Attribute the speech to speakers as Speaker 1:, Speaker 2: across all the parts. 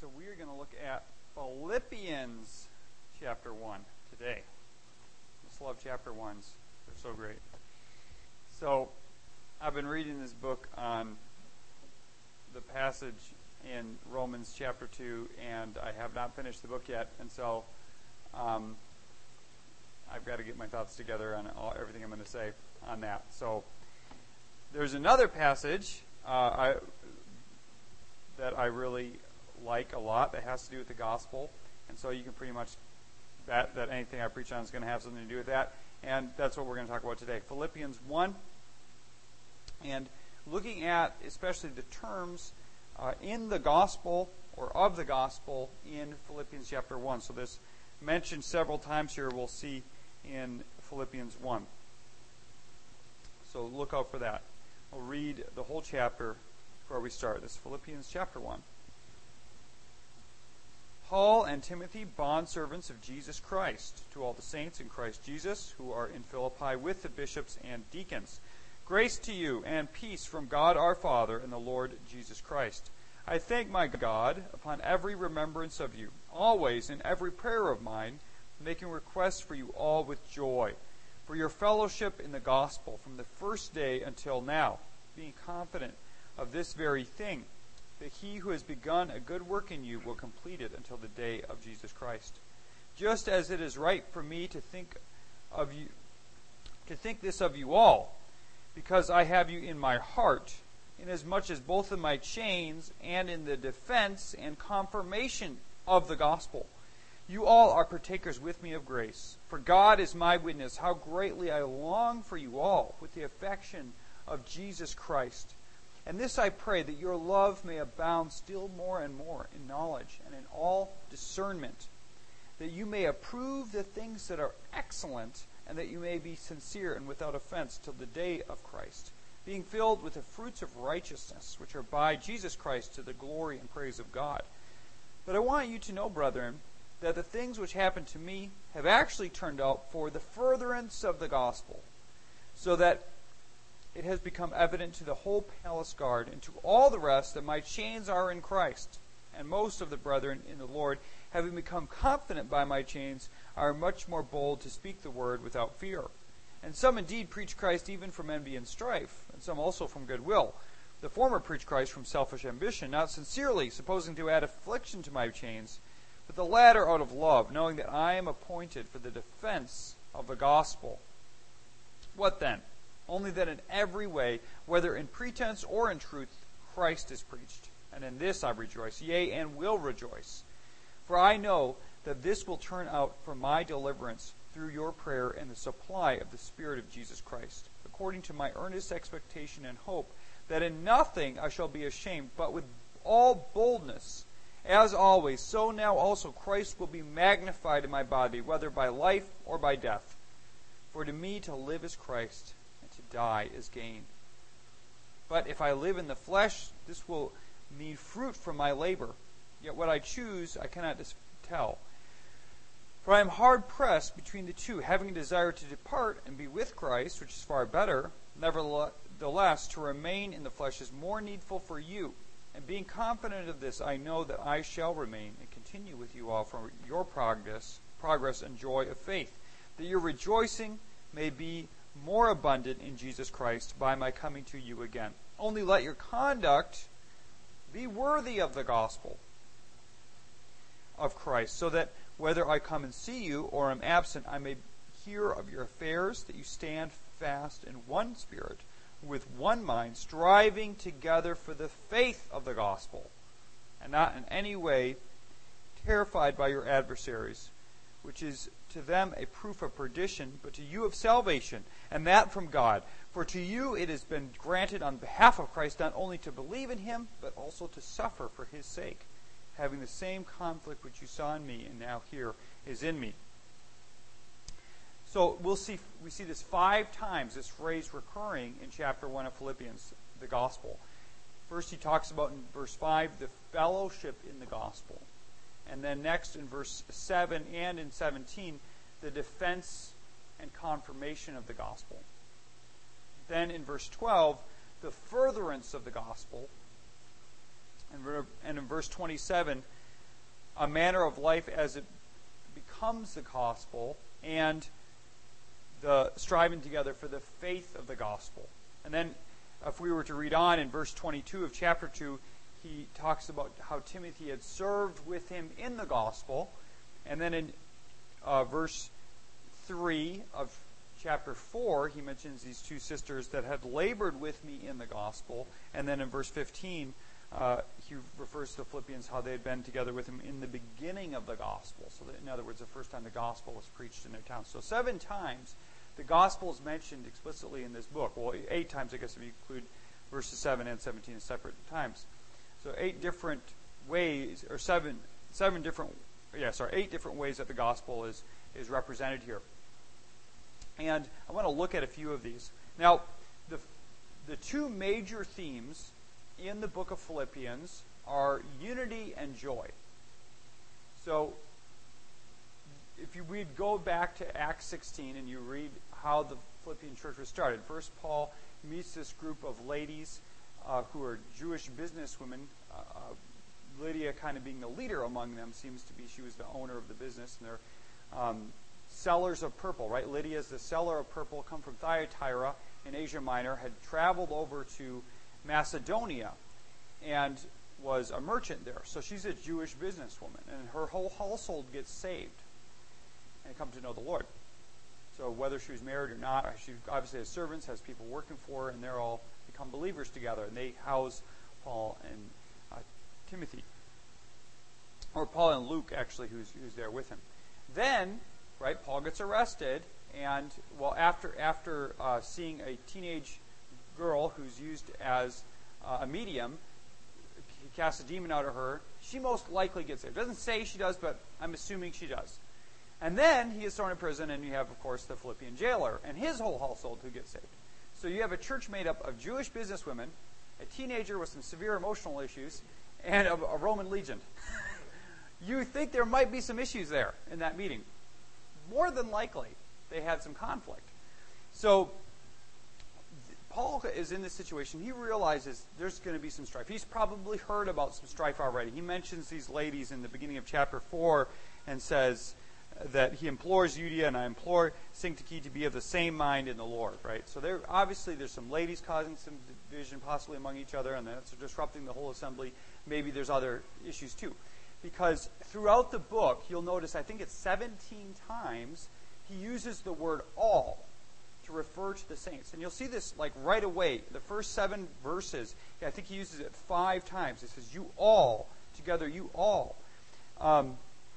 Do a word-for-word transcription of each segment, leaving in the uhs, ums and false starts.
Speaker 1: so we are going to look at Philippians chapter one today. I just love chapter ones. They're so great. So, I've been reading this book on the passage in Romans chapter two, and I have not finished the book yet, and so um, I've got to get my thoughts together on all, everything I'm going to say on that. So, there's another passage uh, I, that I really like a lot that has to do with the gospel, and so you can pretty much that that anything I preach on is going to have something to do with that, and that's what we're going to talk about today. Philippians one, and looking at especially the terms uh, in the gospel or of the gospel in Philippians chapter one. So this mentioned several times here. We'll see in Philippians one. So look out for that. We'll read the whole chapter before we start. This is Philippians chapter one. Paul and Timothy, bondservants of Jesus Christ, to all the saints in Christ Jesus who are in Philippi with the bishops and deacons. Grace to you and peace from God our Father and the Lord Jesus Christ. I thank my God upon every remembrance of you, always in every prayer of mine, making requests for you all with joy, for your fellowship in the gospel from the first day until now, being confident of this very thing, that he who has begun a good work in you will complete it until the day of Jesus Christ. Just as it is right for me to think of you, to think this of you all, because I have you in my heart, inasmuch as both in my chains and in the defense and confirmation of the gospel, you all are partakers with me of grace. For God is my witness, how greatly I long for you all with the affection of Jesus Christ. And this I pray, that your love may abound still more and more in knowledge and in all discernment, that you may approve the things that are excellent, and that you may be sincere and without offense till the day of Christ, being filled with the fruits of righteousness, which are by Jesus Christ to the glory and praise of God. But I want you to know, brethren, that the things which happened to me have actually turned out for the furtherance of the gospel, so that it has become evident to the whole palace guard and to all the rest that my chains are in Christ. And most of the brethren in the Lord, having become confident by my chains, are much more bold to speak the word without fear. And some indeed preach Christ even from envy and strife, and some also from goodwill. The former preach Christ from selfish ambition, not sincerely, supposing to add affliction to my chains, but the latter out of love, knowing that I am appointed for the defense of the gospel. What then? Only that in every way, whether in pretense or in truth, Christ is preached. And in this I rejoice, yea, and will rejoice. For I know that this will turn out for my deliverance through your prayer and the supply of the Spirit of Jesus Christ, according to my earnest expectation and hope, that in nothing I shall be ashamed, but with all boldness, as always, so now also Christ will be magnified in my body, whether by life or by death. For to me to live is Christ, to die is gain. But if I live in the flesh, this will mean fruit from my labor. Yet what I choose I cannot dis- tell. For I am hard pressed between the two, having a desire to depart and be with Christ, which is far better. Nevertheless, to remain in the flesh is more needful for you. And being confident of this, I know that I shall remain and continue with you all for your progress, progress and joy of faith, that your rejoicing may be more abundant in Jesus Christ by my coming to you again. Only let your conduct be worthy of the gospel of Christ, so that whether I come and see you or am absent, I may hear of your affairs, that you stand fast in one spirit, with one mind, striving together for the faith of the gospel, and not in any way terrified by your adversaries, which is to them a proof of perdition, but to you of salvation, and that from God. For to you it has been granted on behalf of Christ not only to believe in him, but also to suffer for his sake, having the same conflict which you saw in me and now here is in me. So we'll see we see this five times, this phrase recurring in chapter one of Philippians, the gospel. First he talks about in verse five the fellowship in the gospel. And then next in verse seven and in seventeen, the defense and confirmation of the gospel. Then in verse twelve, the furtherance of the gospel. And in verse twenty-seven, a manner of life as it becomes the gospel, and the striving together for the faith of the gospel. And then if we were to read on in verse twenty-two of chapter two, he talks about how Timothy had served with him in the gospel. And then in uh, verse three of chapter four, he mentions these two sisters that had labored with me in the gospel. And then in verse fifteen, uh, he refers to the Philippians how they had been together with him in the beginning of the gospel. So that, in other words, the first time the gospel was preached in their town. So seven times the gospel is mentioned explicitly in this book. Well, eight times, I guess, if you include verses seven and seventeen as separate times. So eight different ways, or seven, seven different, yeah, sorry, eight different ways that the gospel is is represented here. And I want to look at a few of these. Now, the the two major themes in the book of Philippians are unity and joy. So, if you read, go back to Acts sixteen and you read how the Philippian church was started. First, Paul meets this group of ladies uh, who are Jewish businesswomen. Uh, uh, Lydia, kind of being the leader among them, seems to be, she was the owner of the business, and they're um, sellers of purple, right? Lydia is the seller of purple, come from Thyatira in Asia Minor, had traveled over to Macedonia and was a merchant there. So she's a Jewish businesswoman, and her whole household gets saved and come to know the Lord. So whether she was married or not, she obviously has servants, has people working for her, and they're all become believers together, and they house Paul and uh, Timothy. Or Paul and Luke, actually, who's, who's there with him. Then, right, Paul gets arrested, and, well, after, after uh, seeing a teenage girl who's used as uh, a medium, he casts a demon out of her, she most likely gets saved. It doesn't say she does, but I'm assuming she does. And then he is thrown in prison, and you have, of course, the Philippian jailer and his whole household who gets saved. So you have a church made up of Jewish businesswomen, a teenager with some severe emotional issues, and a, a Roman legion. You think there might be some issues there in that meeting. More than likely, they had some conflict. So Paul is in this situation. He realizes there's going to be some strife. He's probably heard about some strife already. He mentions these ladies in the beginning of chapter four and says that he implores Euodia and I implore Syntyche to be of the same mind in the Lord, right? So there, obviously there's some ladies causing some division possibly among each other, and that's disrupting the whole assembly. Maybe there's other issues too. Because throughout the book, you'll notice, I think it's seventeen times, he uses the word all to refer to the saints. And you'll see this like right away. The first seven verses, I think he uses it five times. He says, you all, together, you all. Um,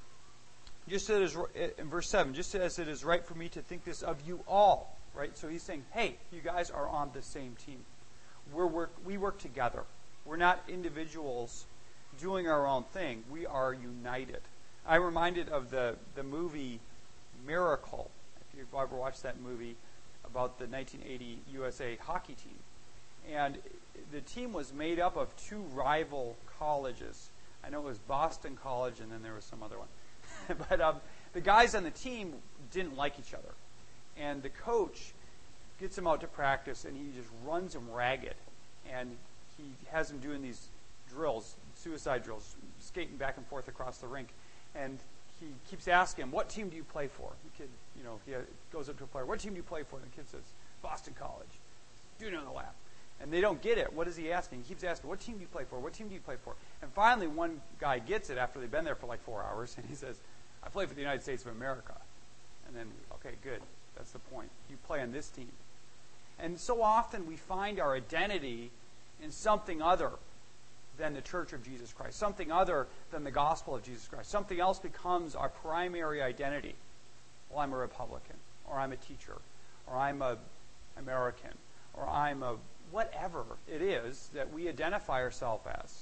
Speaker 1: just as in verse seven, just as it is right for me to think this of you all, right? So he's saying, hey, you guys are on the same team. We're work, we work together. We're not individuals doing our own thing. We are united. I'm reminded of the, the movie Miracle. If you've ever watched that movie about the nineteen eighty U S A hockey team. And the team was made up of two rival colleges. I know it was Boston College, and then there was some other one. But um, the guys on the team didn't like each other. And the coach gets them out to practice, and he just runs them ragged. And he has them doing these drills, suicide drills, skating back and forth across the rink. And he keeps asking him, what team do you play for? The kid, you know, he goes up to a player, what team do you play for? And the kid says, Boston College. Do it on the lap. And they don't get it. What is he asking? He keeps asking, what team do you play for? What team do you play for? And finally, one guy gets it after they've been there for like four hours, and he says, I play for the United States of America. And then, okay, good. That's the point. You play on this team. And so often we find our identity in something other than the Church of Jesus Christ, something other than the gospel of Jesus Christ. Something else becomes our primary identity. Well, I'm a Republican, or I'm a teacher, or I'm a American, or I'm a whatever it is that we identify ourselves as.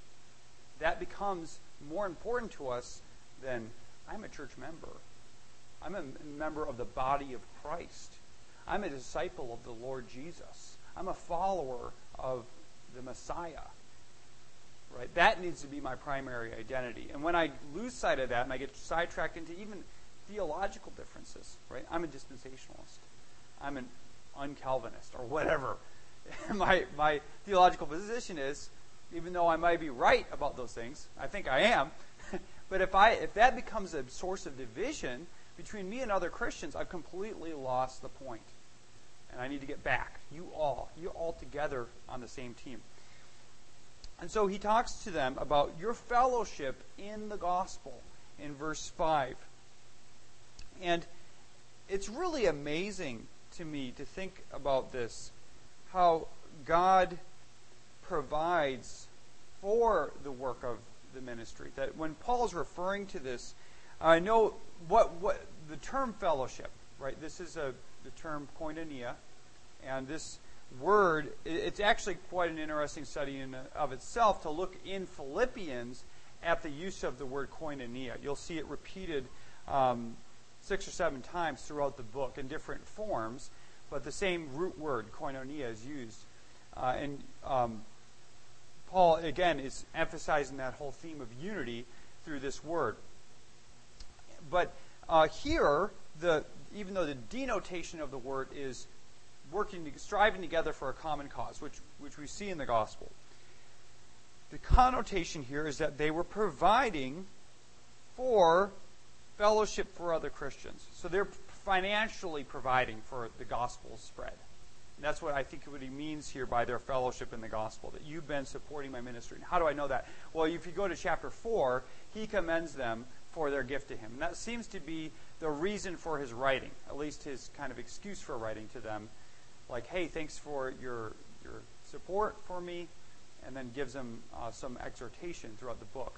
Speaker 1: That becomes more important to us than I'm a church member. I'm a member of the body of Christ. I'm a disciple of the Lord Jesus. I'm a follower of the Messiah. Right? That needs to be my primary identity. And when I lose sight of that and I get sidetracked into even theological differences, right? I'm a dispensationalist. I'm an un-Calvinist or whatever. my my theological position is, even though I might be right about those things, I think I am, But if I if that becomes a source of division between me and other Christians, I've completely lost the point. And I need to get back. You all. You all together on the same team. And so he talks to them about your fellowship in the gospel in verse five. And it's really amazing to me to think about this, how God provides for the work of the ministry. That when Paul's referring to this, I know what what the term fellowship, right? This is a the term koinonia, and this word, it's actually quite an interesting study in of itself to look in Philippians at the use of the word koinonia. You'll see it repeated um, six or seven times throughout the book in different forms, but the same root word, koinonia, is used. Uh, and um, Paul, again, is emphasizing that whole theme of unity through this word. But uh, here, the even though the denotation of the word is working, striving together for a common cause, which which we see in the gospel, the connotation here is that they were providing for fellowship for other Christians. So they're financially providing for the gospel spread. And that's what I think what he means here by their fellowship in the gospel, that you've been supporting my ministry. And how do I know that? Well, if you go to chapter four, he commends them for their gift to him. And that seems to be the reason for his writing, at least his kind of excuse for writing to them. Like, hey, thanks for your your support for me, and then gives them uh, some exhortation throughout the book.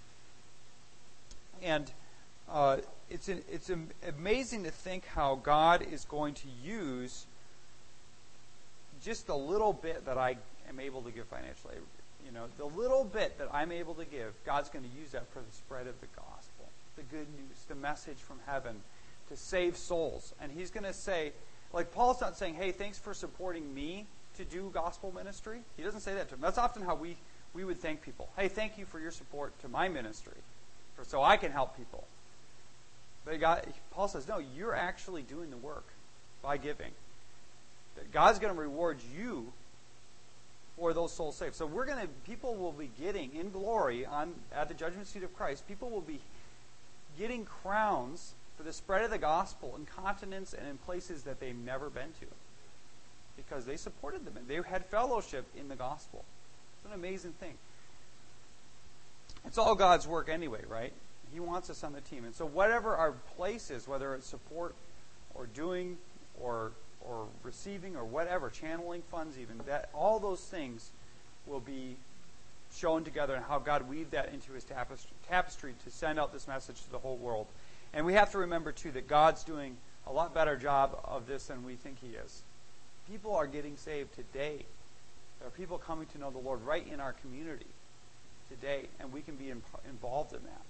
Speaker 1: And uh, it's an, it's an amazing to think how God is going to use just the little bit that I am able to give financially. You know, the little bit that I'm able to give, God's going to use that for the spread of the gospel, the good news, the message from heaven to save souls. And he's going to say, like Paul's not saying, hey, thanks for supporting me to do gospel ministry. He doesn't say that to them. That's often how we, we would thank people. Hey, thank you for your support to my ministry, for, so I can help people. But God, Paul says, no, you're actually doing the work by giving. That God's going to reward you for those souls saved. So we're going to, people will be getting in glory on at the judgment seat of Christ. People will be getting crowns for the spread of the gospel in continents and in places that they've never been to, because they supported them. They had fellowship in the gospel. It's an amazing thing. It's all God's work anyway, right? He wants us on the team. And so whatever our place is, whether it's support or doing or or receiving or whatever, channeling funds even, that all those things will be shown together and how God weaved that into his tapestry, tapestry to send out this message to the whole world. And we have to remember, too, that God's doing a lot better job of this than we think he is. People are getting saved today. There are people coming to know the Lord right in our community today, and we can be in, involved in that.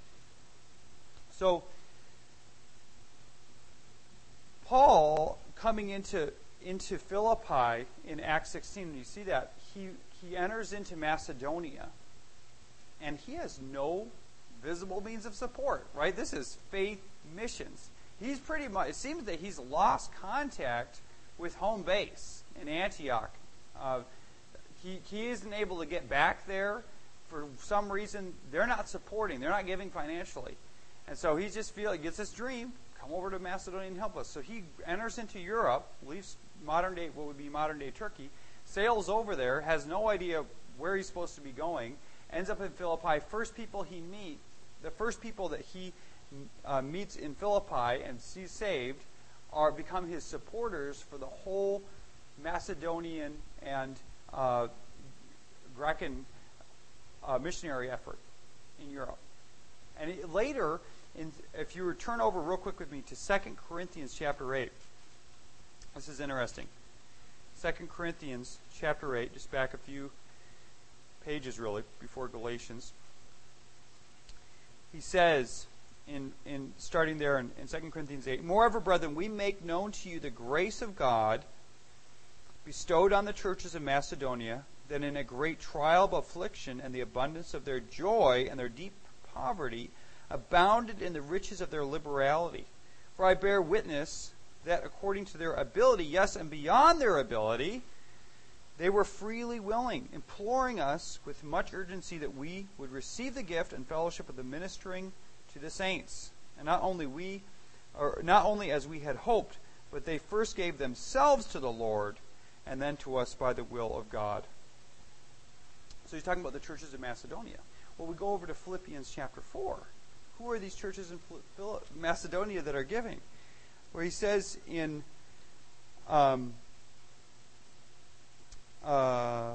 Speaker 1: So, Paul, coming into into Philippi in Acts sixteen, you see that, he, he enters into Macedonia, and he has no visible means of support, right? This is faith missions. He's pretty much, it seems that he's lost contact with home base in Antioch. Uh, he, he isn't able to get back there. For some reason, they're not supporting, they're not giving financially. And so he just feels, he gets this dream, come over to Macedonia and help us. So he enters into Europe, leaves modern day, what would be modern day Turkey, sails over there, has no idea where he's supposed to be going, ends up in Philippi. First people he meets, the first people that he uh, meets in Philippi and sees saved are become his supporters for the whole Macedonian and uh, Grecan uh, missionary effort in Europe. And it, later, in, if you would turn over real quick with me to Second Corinthians chapter eight. This is interesting. Second Corinthians chapter eight, just back a few pages really, before Galatians. He says, in, in starting there in, in Second Corinthians eight, moreover, brethren, we make known to you the grace of God bestowed on the churches of Macedonia, that in a great trial of affliction and the abundance of their joy and their deep poverty abounded in the riches of their liberality. For I bear witness that according to their ability, yes, and beyond their ability, They were freely willing, imploring us with much urgency that we would receive the gift and fellowship of the ministering to the saints. And not only we, or not only as we had hoped, but they first gave themselves to the Lord and then to us by the will of God. So he's talking about the churches of Macedonia. Well, we go over to Philippians chapter four. Who are these churches in Macedonia that are giving? Where he says in um, uh,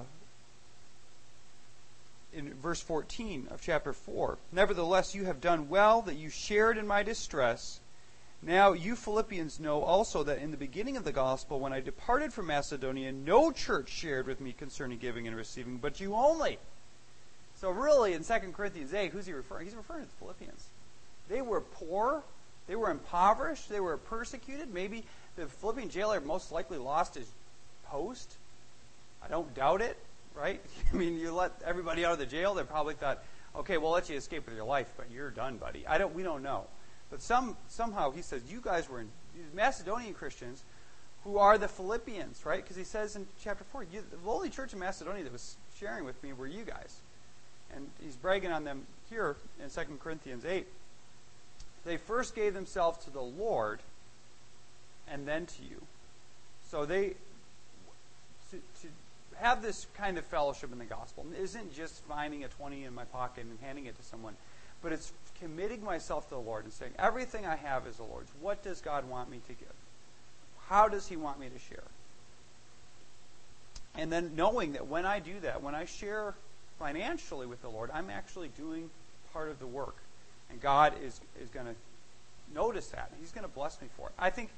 Speaker 1: in verse fourteen of chapter four, "Nevertheless, you have done well that you shared in my distress. Now you Philippians know also that in the beginning of the gospel, when I departed from Macedonia, no church shared with me concerning giving and receiving, but you only." So really, in Second Corinthians eight, who's he referring? He's referring to the Philippians. They were poor. They were impoverished. They were persecuted. Maybe the Philippian jailer most likely lost his post. I don't doubt it, right? I mean, you let everybody out of the jail, they probably thought, okay, we'll let you escape with your life, but you're done, buddy. I don't. We don't know. But some somehow he says, you guys were in, these Macedonian Christians who are the Philippians, right? Because he says in chapter four, you, the only church in Macedonia that was sharing with me were you guys. And he's bragging on them here in Second Corinthians eight. They first gave themselves to the Lord and then to you. So they, to, to have this kind of fellowship in the gospel isn't just finding a twenty in my pocket and handing it to someone, but it's committing myself to the Lord and saying, everything I have is the Lord's. What does God want me to give? How does he want me to share? And then knowing that when I do that, when I share financially with the Lord, I'm actually doing part of the work. And God is, is going to notice that. He's going to bless me for it. I think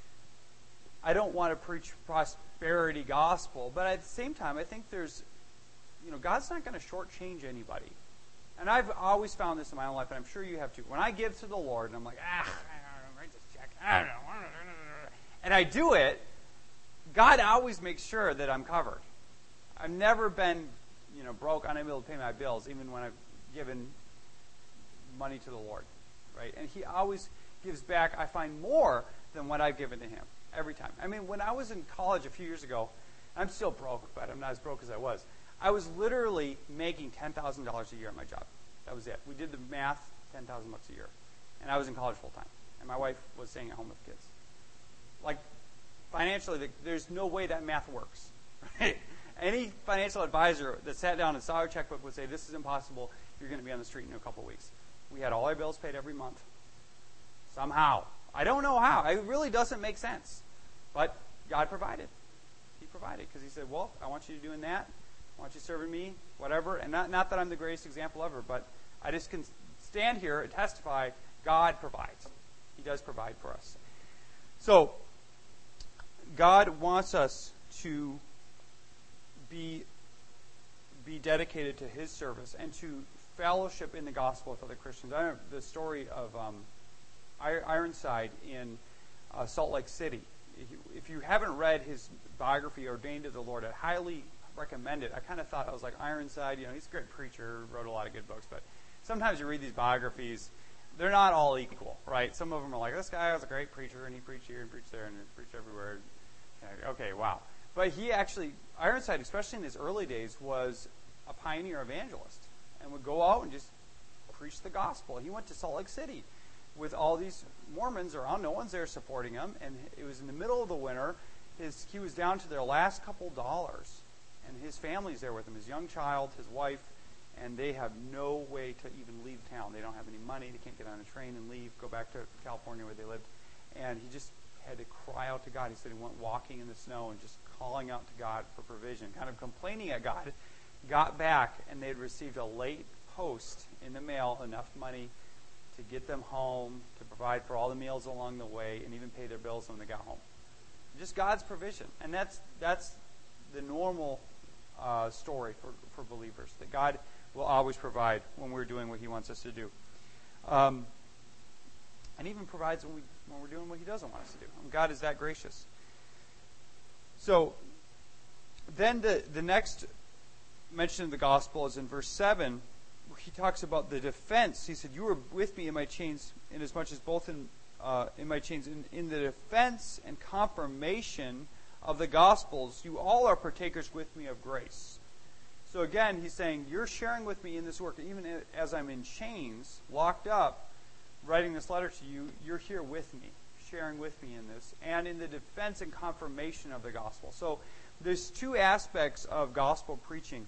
Speaker 1: I don't want to preach prosperity gospel, but at the same time, I think there's, you know, God's not going to shortchange anybody. And I've always found this in my own life, and I'm sure you have too. When I give to the Lord, and I'm like, ah, I don't know, write this check. I don't know. And I do it, God always makes sure that I'm covered. I've never been, you know, broke, unable to pay my bills, even when I've given money to the Lord, right? And he always gives back, I find, more than what I've given to him every time. I mean, when I was in college a few years ago, I'm still broke, but I'm not as broke as I was. I was literally making ten thousand dollars a year at my job. That was it. We did the math, ten thousand bucks a year. And I was in college full time. And my wife was staying at home with kids. Like, financially, there's no way that math works, right? Any financial advisor that sat down and saw our checkbook would say, this is impossible. You're going to be on the street in a couple of weeks. We had all our bills paid every month. Somehow. I don't know how. It really doesn't make sense. But God provided. He provided because he said, well, I want you doing that. I want you serving me, whatever. And not, not that I'm the greatest example ever, but I just can stand here and testify God provides. He does provide for us. So, God wants us to be, be dedicated to his service and to fellowship in the gospel with other Christians. I know the story of um, Ironside in uh, Salt Lake City. If you, if you haven't read his biography, Ordained to the Lord, I highly recommend it. I kind of thought, I was like, Ironside, you know, he's a great preacher, wrote a lot of good books, but sometimes you read these biographies, they're not all equal, right? Some of them are like, this guy was a great preacher, and he preached here and preached there and preached everywhere. Okay, wow. But he actually, Ironside, especially in his early days, was a pioneer evangelist and would go out and just preach the gospel. He went to Salt Lake City with all these Mormons around. No one's there supporting him. And it was in the middle of the winter. His, he was down to their last couple dollars. And his family's there with him, his young child, his wife, and they have no way to even leave town. They don't have any money. They can't get on a train and leave, go back to California where they lived. And he just had to cry out to God. He said he went walking in the snow and just calling out to God for provision, kind of complaining at God. Got back, and they had received a late post in the mail, enough money to get them home, to provide for all the meals along the way, and even pay their bills when they got home. Just God's provision. And that's that's the normal uh, story for, for believers, that God will always provide when we're doing what he wants us to do. Um, and even provides when, we, when we're doing what he doesn't want us to do. And God is that gracious. So, then the, the next mention of the gospel is in verse seven. He talks about the defense. He said, you were with me in my chains, inasmuch as both in, uh, in my chains, in, in the defense and confirmation of the Gospels, you all are partakers with me of grace. So again, he's saying, you're sharing with me in this work. Even as I'm in chains, locked up, writing this letter to you, you're here with me, sharing with me in this, and in the defense and confirmation of the gospel. So there's two aspects of gospel preaching.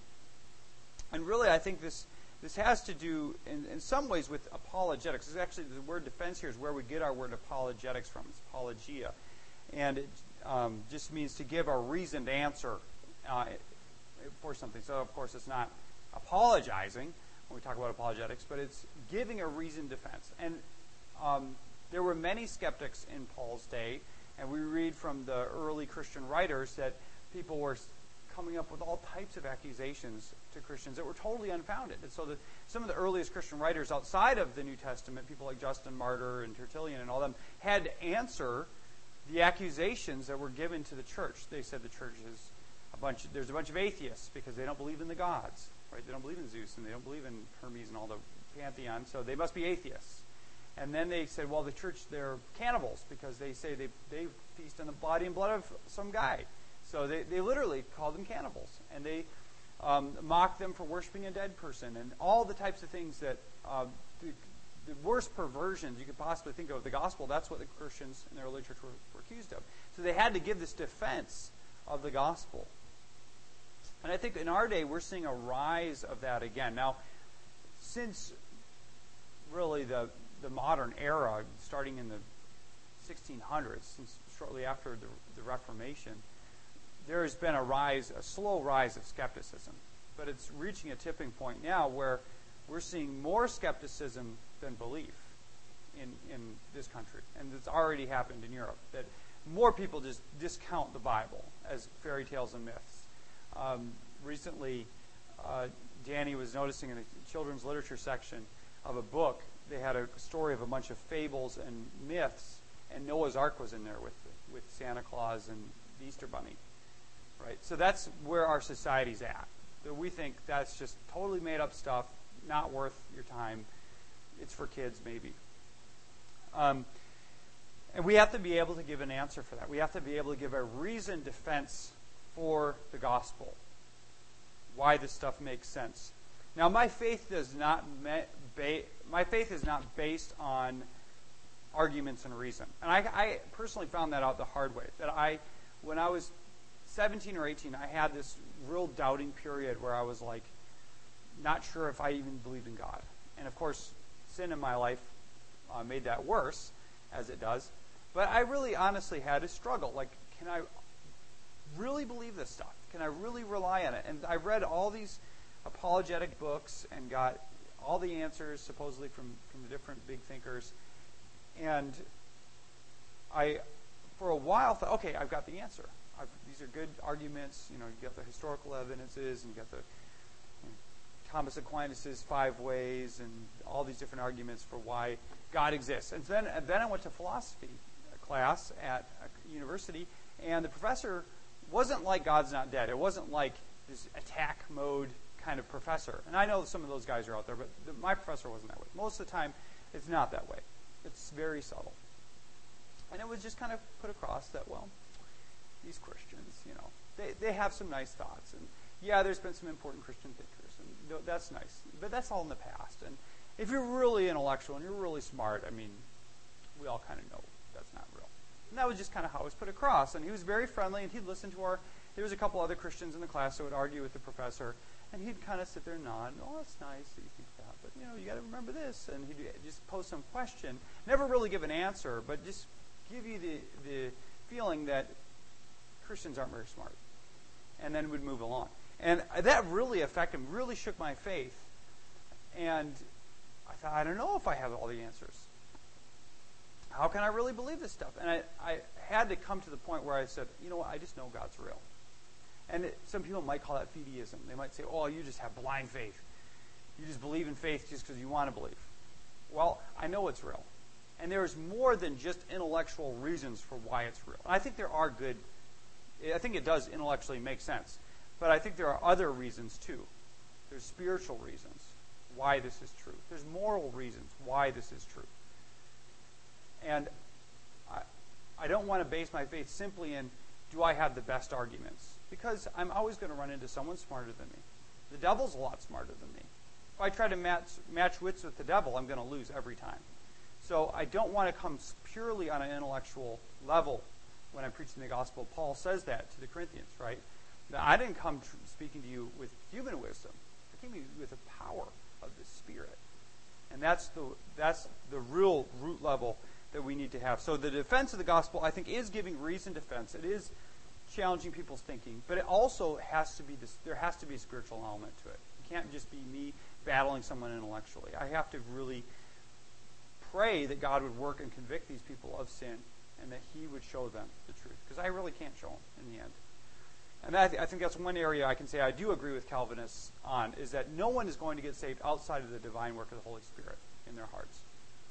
Speaker 1: And really, I think this this has to do, in, in some ways, with apologetics. It's actually, the word defense here is where we get our word apologetics from. It's apologia. And it um, just means to give a reasoned answer uh, for something. So, of course, it's not apologizing when we talk about apologetics, but it's giving a reasoned defense. And um, there were many skeptics in Paul's day, and we read from the early Christian writers that people were coming up with all types of accusations to Christians that were totally unfounded. And so the, some of the earliest Christian writers outside of the New Testament, people like Justin Martyr and Tertullian and all them, had to answer the accusations that were given to the church. They said the church is a bunch of, there's a bunch of atheists because they don't believe in the gods, right? They don't believe in Zeus and they don't believe in Hermes and all the pantheon, so they must be atheists. And then they said, well, the church, they're cannibals because they say they, they feast on the body and blood of some guy. So they, they literally called them cannibals. And they um, mocked them for worshiping a dead person and all the types of things that uh, the, the worst perversions you could possibly think of the gospel. That's what the Christians in the early church were, were accused of. So they had to give this defense of the gospel. And I think in our day we're seeing a rise of that again. Now, since really the the modern era, starting in the sixteen hundreds, since shortly after the, the Reformation, there has been a rise, a slow rise of skepticism. But it's reaching a tipping point now where we're seeing more skepticism than belief in, in this country. And it's already happened in Europe, that more people just discount the Bible as fairy tales and myths. Um, recently, uh, Danny was noticing in the children's literature section of a book, they had a story of a bunch of fables and myths, and Noah's Ark was in there with with Santa Claus and the Easter Bunny, right? So that's where our society's at. So we think that's just totally made up stuff, not worth your time. It's for kids, maybe. Um, and we have to be able to give an answer for that. We have to be able to give a reasoned defense for the gospel, why this stuff makes sense. Now, my faith does not me- ba- my faith is not based on arguments and reason. And I, I personally found that out the hard way. That I, when I was seventeen or eighteen, I had this real doubting period where I was like, not sure if I even believed in God. And of course, sin in my life uh, made that worse, as it does. But I really honestly had a struggle. Like, can I really believe this stuff? Can I really rely on it? And I read all these apologetic books and got all the answers supposedly from, from the different big thinkers. And I, for a while, thought, okay, I've got the answer. I've, these are good arguments. You know, you got the historical evidences, and you got the you know, Thomas Aquinas' five ways, and all these different arguments for why God exists. And then, and then I went to philosophy class at a university, and the professor wasn't like God's not dead. It wasn't like this attack mode kind of professor. And I know some of those guys are out there, but the, my professor wasn't that way. Most of the time, it's not that way. It's very subtle. And it was just kind of put across that, well, these Christians, you know, they, they have some nice thoughts. And yeah, there's been some important Christian thinkers, and th- that's nice. But that's all in the past. And if you're really intellectual and you're really smart, I mean, we all kind of know that's not real. And that was just kind of how it was put across. And he was very friendly, and he'd listen to our, there was a couple other Christians in the class that would argue with the professor, and he'd kind of sit there and nod, oh, that's nice that you think that, but, you know, you got to remember this. And he'd just pose some question, never really give an answer, but just give you the, the feeling that Christians aren't very smart. And then would move along. And that really affected me, really shook my faith. And I thought, I don't know if I have all the answers. How can I really believe this stuff? And I, I had to come to the point where I said, you know what, I just know God's real. And it, some people might call that fideism. They might say, oh, you just have blind faith. You just believe in faith just because you want to believe. Well, I know it's real. And there's more than just intellectual reasons for why it's real. And I think there are good, I think it does intellectually make sense. But I think there are other reasons too. There's spiritual reasons why this is true. There's moral reasons why this is true. And I, I don't want to base my faith simply in do I have the best arguments? Because I'm always going to run into someone smarter than me. The devil's a lot smarter than me. If I try to match, match wits with the devil, I'm going to lose every time. So I don't want to come purely on an intellectual level when I'm preaching the gospel. Paul says that to the Corinthians, right? Now, I didn't come tr- speaking to you with human wisdom. I came to you with the power of the Spirit. And that's the that's the real root level that we need to have. So the defense of the gospel, I think, is giving reasoned defense. It is challenging people's thinking, but it also has to be this. There has to be a spiritual element to it. It can't just be me battling someone intellectually. I have to really pray that God would work and convict these people of sin, and that He would show them the truth, because I really can't show them in the end. And that, I think that's one area I can say I do agree with Calvinists on, is that no one is going to get saved outside of the divine work of the Holy Spirit in their hearts.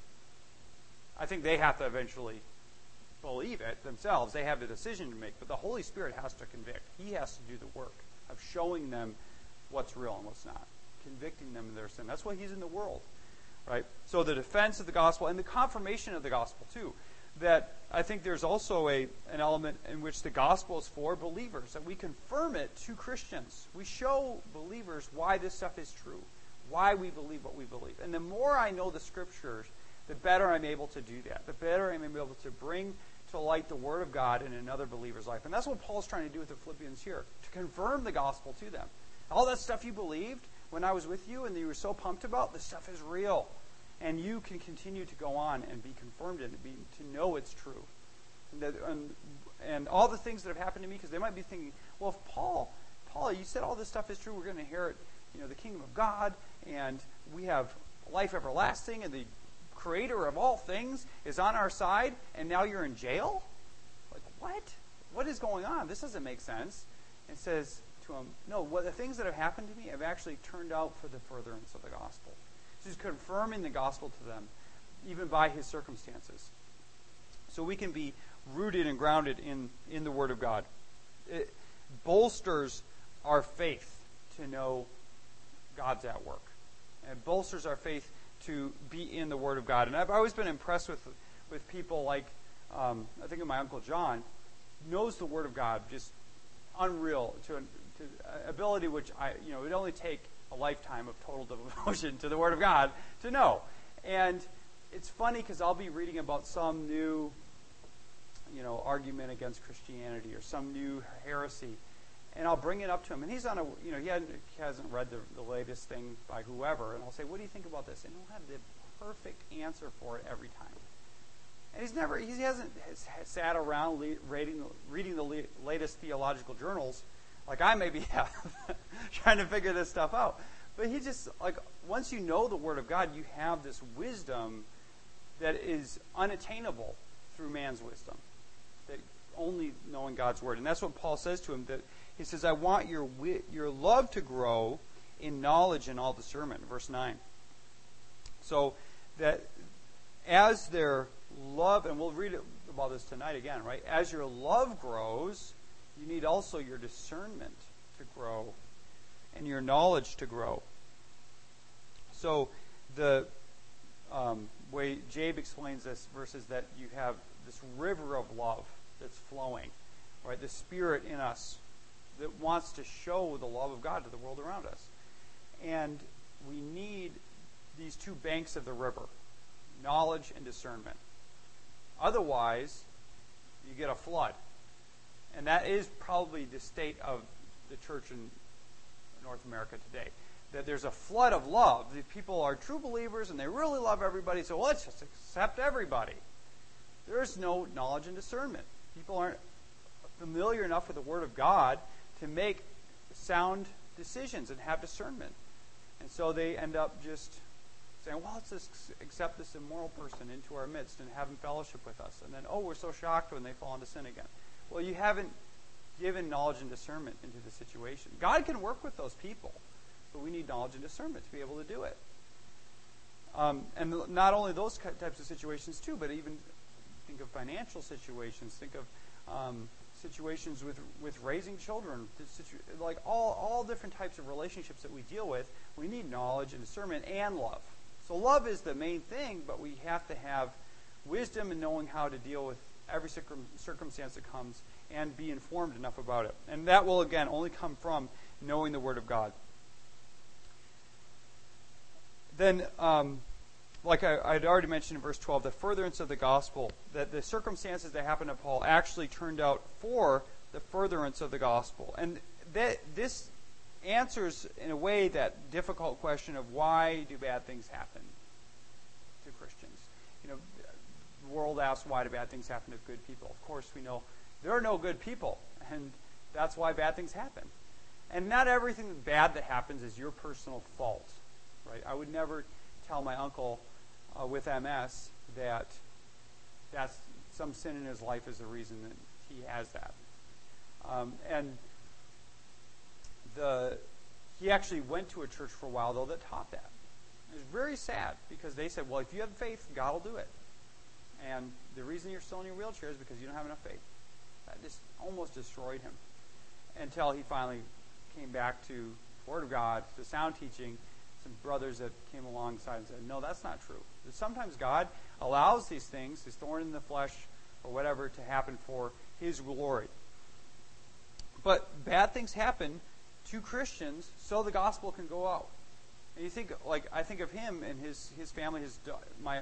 Speaker 1: I think they have to eventually believe it themselves. They have the decision to make, but the Holy Spirit has to convict. He has to do the work of showing them what's real and what's not, convicting them of their sin. That's why He's in the world, right? So the defense of the gospel and the confirmation of the gospel too. That I think there's also a an element in which the gospel is for believers, that we confirm it to Christians. We show believers why this stuff is true, why we believe what we believe. And the more I know the Scriptures, the better I'm able to do that. The better I'm able to bring to light the Word of God in another believer's life. And that's what Paul's trying to do with the Philippians here, to confirm the gospel to them. All that stuff you believed when I was with you and you were so pumped about, this stuff is real. And you can continue to go on and be confirmed in it, be, to know it's true. And, that, and, and all the things that have happened to me, because they might be thinking, well, if Paul, Paul, you said all this stuff is true, we're going to inherit, you know, the kingdom of God, and we have life everlasting, and the creator of all things is on our side, and now you're in jail? Like, what? What is going on? This doesn't make sense. And says to him, no, what the things that have happened to me have actually turned out for the furtherance of the gospel. He's confirming the gospel to them, even by his circumstances. So we can be rooted and grounded in, in the Word of God. It bolsters our faith to know God's at work. And it bolsters our faith to be in the Word of God. And I've always been impressed with with people like, um, I think of my Uncle John, knows the Word of God just unreal, to an to ability which I, you know, it would only take a lifetime of total devotion to the Word of God to know. And it's funny because I'll be reading about some new, you know, argument against Christianity or some new heresy, and I'll bring it up to him. And he's on a, you know, he, hadn't, he hasn't read the, the latest thing by whoever, and I'll say, what do you think about this? And he'll have the perfect answer for it every time. And he's never, he hasn't sat around le- reading, reading the le- latest theological journals like I maybe have, trying to figure this stuff out. But he just, like, once you know the Word of God, you have this wisdom that is unattainable through man's wisdom. That only knowing God's Word. And that's what Paul says to him. That he says, I want your wi- your love to grow in knowledge and all discernment. Verse nine. So that as their love, and we'll read about this tonight again, right? As your love grows, you need also your discernment to grow and your knowledge to grow. So the um, way Jabe explains this verse is that you have this river of love that's flowing, right? The Spirit in us that wants to show the love of God to the world around us. And we need these two banks of the river, knowledge and discernment. Otherwise, you get a flood. And that is probably the state of the church in North America today. That there's a flood of love. The people are true believers and they really love everybody, so let's just accept everybody. There's no knowledge and discernment. People aren't familiar enough with the Word of God to make sound decisions and have discernment. And so they end up just saying, well, let's just accept this immoral person into our midst and have him fellowship with us. And then, oh, we're so shocked when they fall into sin again. Well, you haven't given knowledge and discernment into the situation. God can work with those people, but we need knowledge and discernment to be able to do it. Um, and not only those types of situations, too, but even think of financial situations. Think of um, situations with with raising children. Situ- like all, all different types of relationships that we deal with, we need knowledge and discernment and love. So love is the main thing, but we have to have wisdom in knowing how to deal with every circum- circumstance that comes and be informed enough about it. And that will, again, only come from knowing the Word of God. Then, um, like I, I'd already mentioned in verse twelve, the furtherance of the gospel, that the circumstances that happened to Paul actually turned out for the furtherance of the gospel. And that this answers, in a way, that difficult question of why do bad things happen to Christians. You know, the world asks, why do bad things happen to good people? Of course, we know there are no good people, and that's why bad things happen. And not everything bad that happens is your personal fault, right? I would never tell my uncle uh, with M S that that's some sin in his life is the reason that he has that. Um, and the he actually went to a church for a while, though, that taught that. It was very sad, because they said, well, if you have faith, God will do it. And the reason you're still in your wheelchair is because you don't have enough faith. That just almost destroyed him, until he finally came back to the Word of God, to sound teaching, some brothers that came alongside and said, no, that's not true. That sometimes God allows these things, his thorn in the flesh or whatever, to happen for his glory. But bad things happen to Christians so the gospel can go out. And you think, like, I think of him and his, his family, his my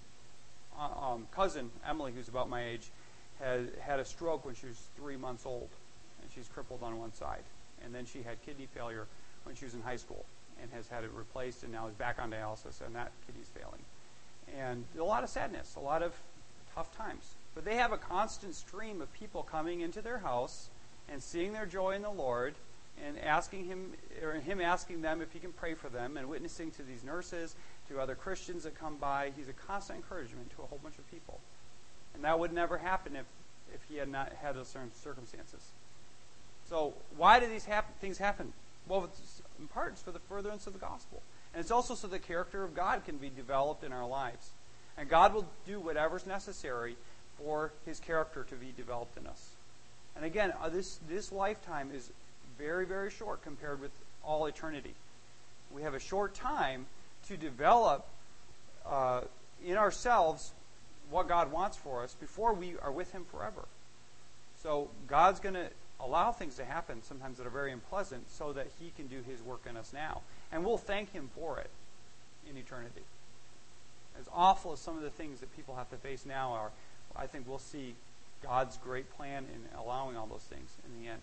Speaker 1: uh, um, cousin, Emily, who's about my age, had had a stroke when she was three months old, and she's crippled on one side. And then she had kidney failure when she was in high school, and has had it replaced, and now is back on dialysis, and that kidney's failing. And a lot of sadness, a lot of tough times. But they have a constant stream of people coming into their house and seeing their joy in the Lord, and asking him, or him asking them if he can pray for them, and witnessing to these nurses, to other Christians that come by. He's a constant encouragement to a whole bunch of people. And that would never happen if, if he had not had those certain circumstances. So why do these hap- things happen? Well, it's, in part, it's for the furtherance of the gospel. And it's also so the character of God can be developed in our lives. And God will do whatever's necessary for his character to be developed in us. And again, uh, this, this lifetime is very, very short compared with all eternity. We have a short time to develop uh, in ourselves what God wants for us before we are with him forever. So God's going to allow things to happen sometimes that are very unpleasant so that he can do his work in us now. And we'll thank him for it in eternity. As awful as some of the things that people have to face now are, I think we'll see God's great plan in allowing all those things in the end.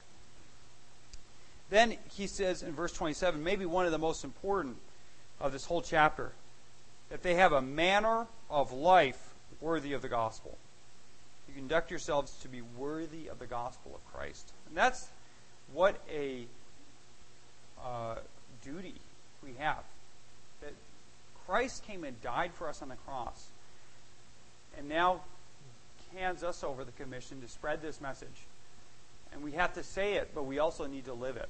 Speaker 1: Then he says in verse twenty-seven, maybe one of the most important of this whole chapter, that they have a manner of life worthy of the gospel. You conduct yourselves to be worthy of the gospel of Christ. And that's what a uh, duty we have. That Christ came and died for us on the cross, and now hands us over the commission to spread this message. And we have to say it, but we also need to live it.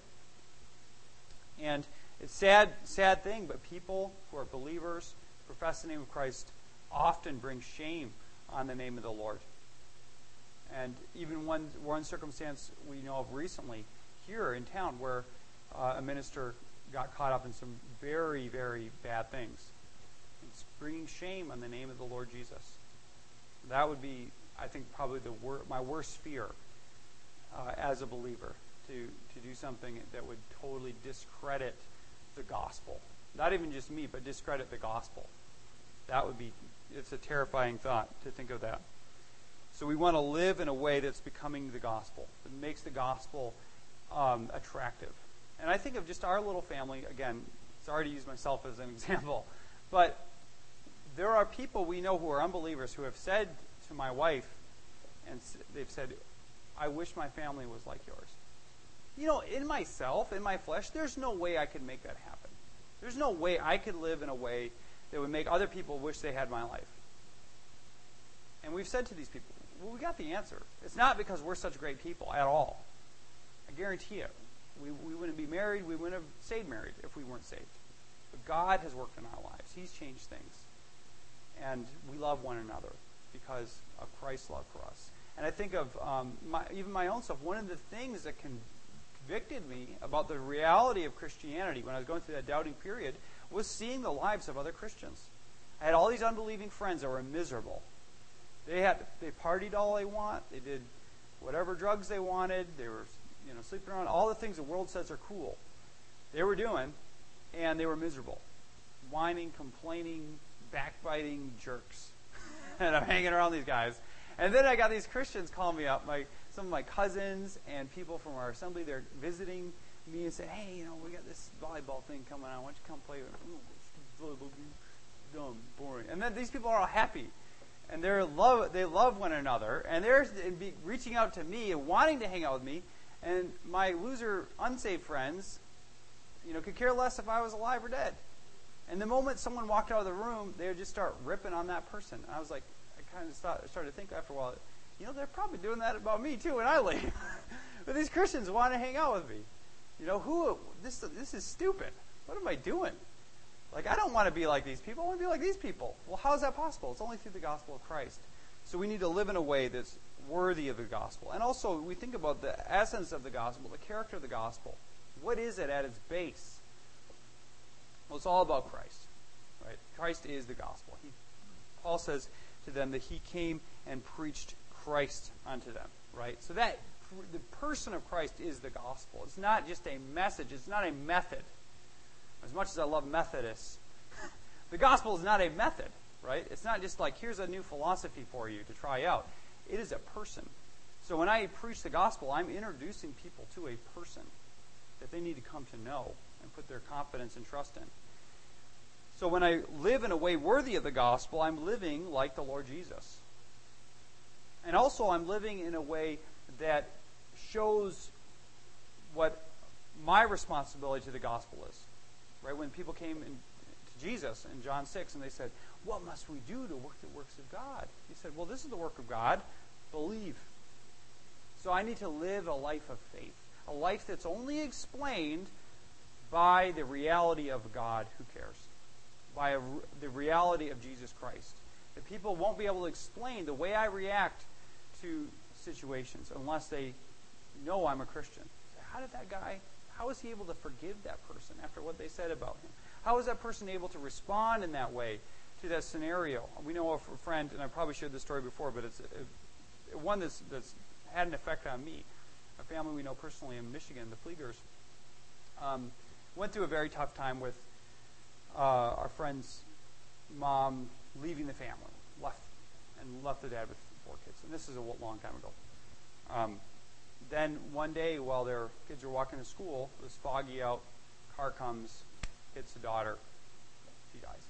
Speaker 1: And it's a sad, sad thing, but people who are believers, profess the name of Christ, often bring shame on the name of the Lord. And even one, one circumstance we know of recently here in town where uh, a minister got caught up in some very, very bad things. It's bringing shame on the name of the Lord Jesus. That would be, I think, probably the wor- my worst fear uh, as a believer, to, to do something that would totally discredit the gospel. Not even just me, but discredit the gospel. That would be, it's a terrifying thought to think of that. So we want to live in a way that's becoming the gospel, that makes the gospel um, attractive. And I think of just our little family, again, sorry to use myself as an example, but there are people we know who are unbelievers who have said to my wife, and they've said, I wish my family was like yours. You know, in myself, in my flesh, there's no way I could make that happen. There's no way I could live in a way that would make other people wish they had my life. And we've said to these people, well, we got the answer. It's not because we're such great people at all. I guarantee you, we, we wouldn't be married, we wouldn't have stayed married if we weren't saved. But God has worked in our lives. He's changed things. And we love one another because of Christ's love for us. And I think of um, my, even my own self. One of the things that convicted me about the reality of Christianity when I was going through that doubting period was seeing the lives of other Christians. I had all these unbelieving friends that were miserable. They had they partied all they want. They did whatever drugs they wanted. They were, you know, sleeping around. All the things the world says are cool, they were doing, and they were miserable. Whining, complaining, backbiting jerks. And I'm hanging around these guys. And then I got these Christians calling me up, my some of my cousins and people from our assembly. They're visiting me and said, hey, you know, we got this volleyball thing coming on. Why don't you come play with me? Volleyball, dumb, boring. And then these people are all happy. And they're love, they love one another. And they're be reaching out to me and wanting to hang out with me. And my loser, unsaved friends, you know, could care less if I was alive or dead. And the moment someone walked out of the room, they would just start ripping on that person. And I was like, I kind of started to think after a while, you know, they're probably doing that about me too when I leave. But these Christians want to hang out with me. You know, who, this, this is stupid. What am I doing? Like, I don't want to be like these people. I want to be like these people. Well, how is that possible? It's only through the gospel of Christ. So we need to live in a way that's worthy of the gospel. And also, we think about the essence of the gospel, the character of the gospel. What is it at its base? Well, it's all about Christ, right? Christ is the gospel. He, Paul says to them that he came and preached Christ unto them, right? So that the person of Christ is the gospel. It's not just a message. It's not a method. As much as I love Methodists, the gospel is not a method, right? It's not just like, here's a new philosophy for you to try out. It is a person. So when I preach the gospel, I'm introducing people to a person that they need to come to know and put their confidence and trust in. So when I live in a way worthy of the gospel, I'm living like the Lord Jesus. And also I'm living in a way that shows what my responsibility to the gospel is. Right? When people came in, to Jesus in John six and they said, what must we do to work the works of God? He said, well, this is the work of God. Believe. So I need to live a life of faith. A life that's only explained by the reality of God who cares. By a, the reality of Jesus Christ. That people won't be able to explain the way I react to situations unless they know I'm a Christian. How did that guy, how was he able to forgive that person after what they said about him? How was that person able to respond in that way to that scenario? We know of a friend, and I probably shared this story before, but it's a, a, one that's, that's had an effect on me. A family we know personally in Michigan, the Fleegers, um, went through a very tough time with uh, our friend's mom leaving the family, left, and left the dad with four kids. And this is a long time ago. Um, then one day while their kids were walking to school, it was foggy out, car comes, hits the daughter, she dies.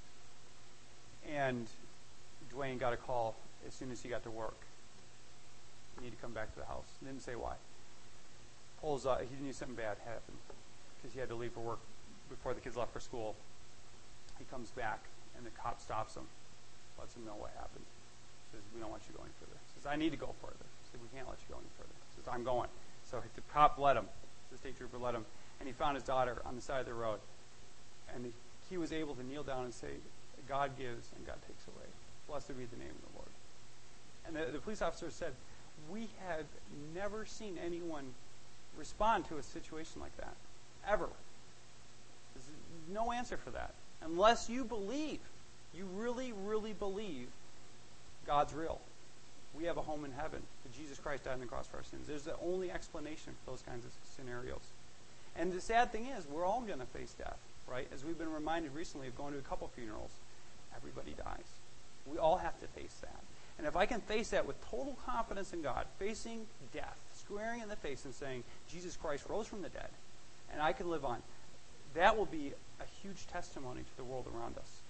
Speaker 1: And Dwayne got a call as soon as he got to work. You need to come back to the house. Didn't say why. Pulls up, he knew something bad happened because he had to leave for work before the kids left for school. He comes back and the cop stops him, lets him know what happened. Says, we don't want you going further. Says, I need to go further. Says, we can't let you go any further. Says, I'm going. So the cop let him. The state trooper let him. And he found his daughter on the side of the road. And he, he was able to kneel down and say, God gives and God takes away. Blessed be the name of the Lord. And the, the police officer said, we have never seen anyone respond to a situation like that. Ever. There's no answer for that. Unless you believe, you really, really believe God's real. We have a home in heaven. That Jesus Christ died on the cross for our sins. There's the only explanation for those kinds of scenarios. And the sad thing is, we're all going to face death, right? As we've been reminded recently of going to a couple funerals, everybody dies. We all have to face that. And if I can face that with total confidence in God, facing death, squaring in the face and saying, Jesus Christ rose from the dead, and I can live on, that will be a huge testimony to the world around us.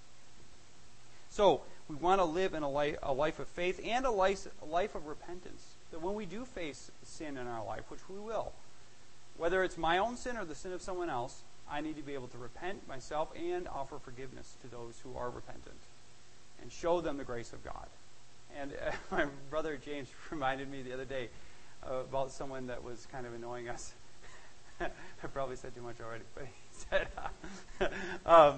Speaker 1: So, we want to live in a life, a life of faith and a life, a life of repentance. That when we do face sin in our life, which we will, whether it's my own sin or the sin of someone else, I need to be able to repent myself and offer forgiveness to those who are repentant and show them the grace of God. And uh, my brother James reminded me the other day uh, about someone that was kind of annoying us. I probably said too much already, but he said, um,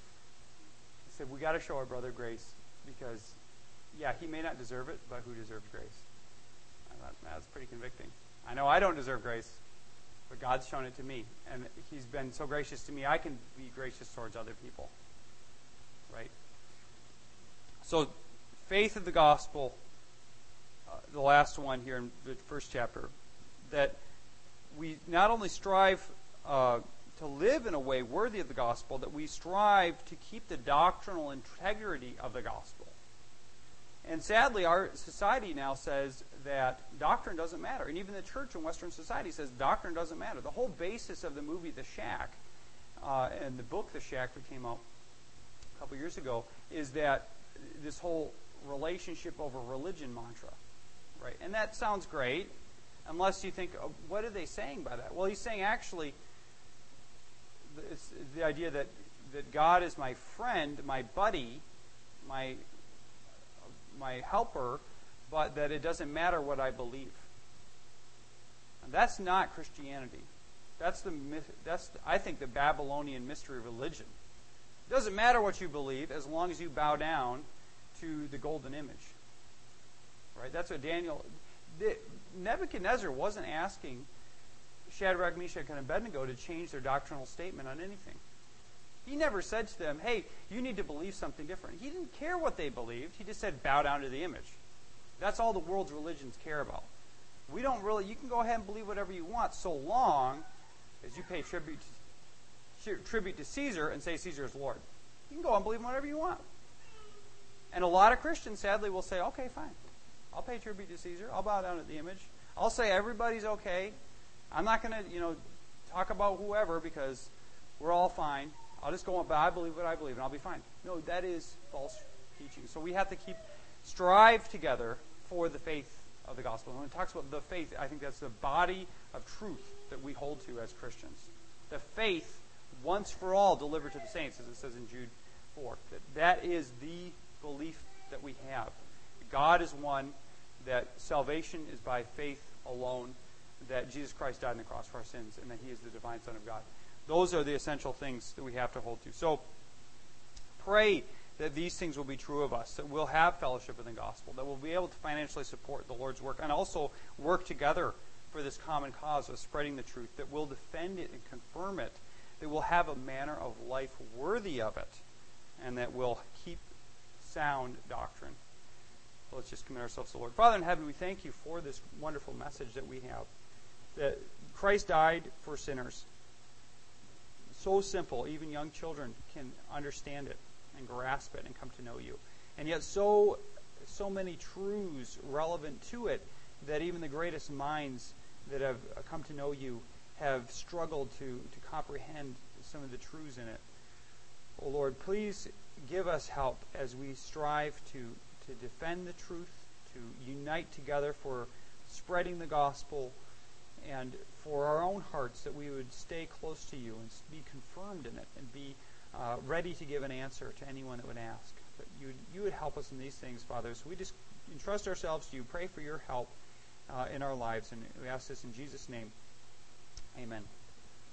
Speaker 1: he said, we got to show our brother grace because, yeah, he may not deserve it, but who deserves grace? I thought, that's pretty convicting. I know I don't deserve grace, but God's shown it to me, and he's been so gracious to me, I can be gracious towards other people, right? So, faith of the gospel uh, the last one here in the first chapter, that we not only strive uh, to live in a way worthy of the gospel, that we strive to keep the doctrinal integrity of the gospel. And sadly, our society now says that doctrine doesn't matter. And even the church in Western society says doctrine doesn't matter. The whole basis of the movie The Shack uh, and the book The Shack that came out a couple years ago is that this whole relationship over religion mantra. Right? And that sounds great, unless you think, oh, what are they saying by that? Well, he's saying actually it's the idea that, that God is my friend, my buddy, my my helper, but that it doesn't matter what I believe. And that's not Christianity. That's the that's the, I think the Babylonian mystery religion. It doesn't matter what you believe as long as you bow down to the golden image. Right? That's what Daniel. The, Nebuchadnezzar wasn't asking Shadrach, Meshach, and Abednego to change their doctrinal statement on anything. He never said to them, hey, you need to believe something different. He didn't care what they believed. He just said, bow down to the image. That's all the world's religions care about. We don't really, you can go ahead and believe whatever you want so long as you pay tribute to, tribute to Caesar and say Caesar is Lord. You can go and believe whatever you want. And a lot of Christians, sadly, will say, okay, fine. I'll pay tribute to Caesar. I'll bow down to the image. I'll say everybody's okay. I'm not going to, you know, talk about whoever because we're all fine. I'll just go on, but I believe what I believe, and I'll be fine. No, that is false teaching. So we have to keep, strive together for the faith of the gospel. When it talks about the faith, I think that's the body of truth that we hold to as Christians. The faith, once for all, delivered to the saints, as it says in Jude four. That, that is the belief that we have. God is one, that salvation is by faith alone, that Jesus Christ died on the cross for our sins, and that He is the divine Son of God. Those are the essential things that we have to hold to. So pray that these things will be true of us, that we'll have fellowship in the gospel, that we'll be able to financially support the Lord's work, and also work together for this common cause of spreading the truth, that we'll defend it and confirm it, that we'll have a manner of life worthy of it, and that we'll keep sound doctrine. So let's just commit ourselves to the Lord. Father in heaven, we thank you for this wonderful message that we have, that Christ died for sinners. So simple, even young children can understand it and grasp it and come to know you. And yet so so many truths relevant to it that even the greatest minds that have come to know you have struggled to, to comprehend some of the truths in it. Oh Lord, please give us help as we strive to, to defend the truth, to unite together for spreading the gospel, and for our own hearts, that we would stay close to you and be confirmed in it and be uh, ready to give an answer to anyone that would ask. But you, you would help us in these things, Father. So we just entrust ourselves to you, pray for your help uh, in our lives, and we ask this in Jesus' name. Amen.